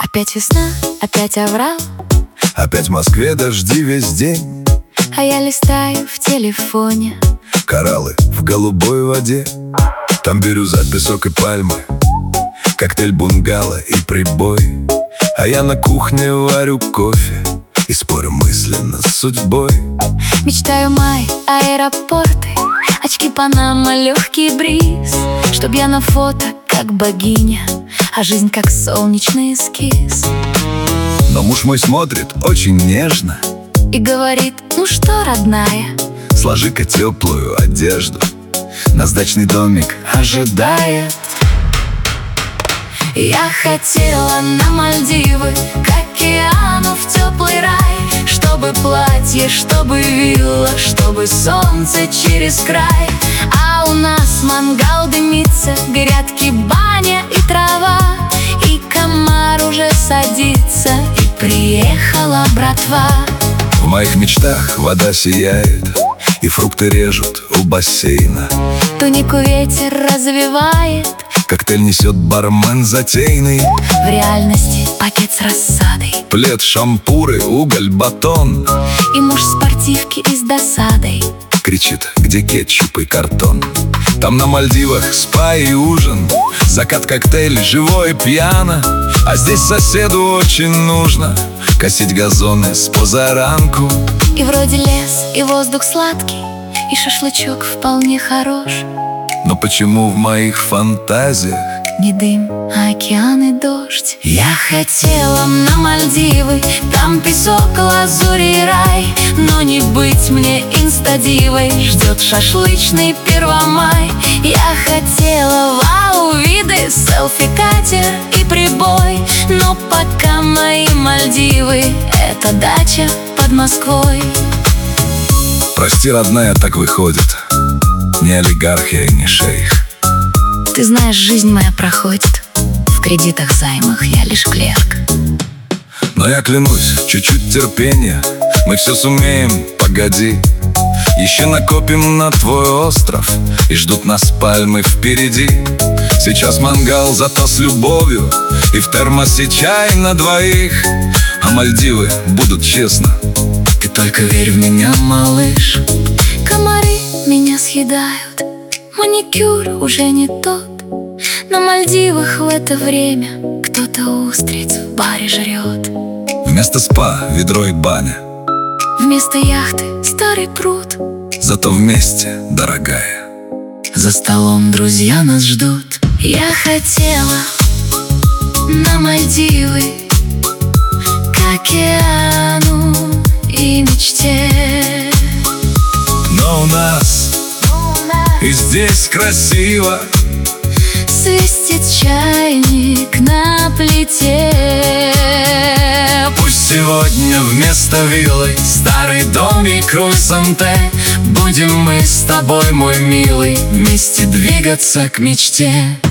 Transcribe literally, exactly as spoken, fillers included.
Опять весна, опять оврал, опять в Москве дожди весь день, а я листаю в телефоне кораллы в голубой воде. Там бирюза, песок и пальмы, коктейль бунгало и прибой. А я на кухне варю кофе и спорю мысленно с судьбой. Мечтаю май, аэропорты, очки Панама, легкий бриз, чтоб я на фото как богиня, а жизнь как солнечный эскиз. Но муж мой смотрит очень нежно и говорит: ну что, родная, сложи-ка теплую одежду, нас дачный домик ожидает. Я хотела на Мальдивы, к океану, в теплый рай, чтобы платье, чтобы вилла, чтобы солнце через край. А у нас мангал дымится, грядки, баня и трава, и комар уже садится, и приехала братва. В моих мечтах вода сияет, и фрукты режут у бассейна. Тунику ветер развивает, коктейль несет бармен затейный. в реальности пакет с рассадой, Плед, шампуры, уголь, батон. и муж в спортивке и с досадой Кричит: где кетчуп и картон? Там на Мальдивах спа и ужин, закат, коктейль, живой, пьяно. А здесь соседу очень нужно косить газоны с позаранку. И вроде лес, и воздух сладкий, и шашлычок вполне хорош. Но почему в моих фантазиях Не дым, а океан и дождь. Я хотела на Мальдивы, там песок, лазурь и рай, но не быть мне инстадивой, ждет шашлычный Первомай. Я хотела вау, виды, селфи-катер и прибой, но пока мои Мальдивы — это дача под Москвой. прости, родная, так выходит, не олигарх я и не шейх. Ты знаешь, жизнь моя проходит в кредитах, займах, я лишь клерк. Но я клянусь, чуть-чуть терпения, мы все сумеем, погоди. Еще накопим на твой остров, и ждут нас пальмы впереди. Сейчас мангал, зато с любовью, и в термосе чай на двоих. А Мальдивы будут честно, ты только верь в меня, малыш. Комары меня съедают, маникюр уже не тот. На Мальдивах в это время кто-то устриц в баре жрет. Вместо спа ведро и баня, Вместо яхты старый пруд, зато вместе, дорогая. за столом друзья нас ждут. Я хотела на Мальдивы, к океану и мечте. Но у нас и здесь красиво, свистит чайник на плите. пусть сегодня вместо виллы старый дом и Кру-Санте. Будем мы с тобой, мой милый, вместе двигаться к мечте.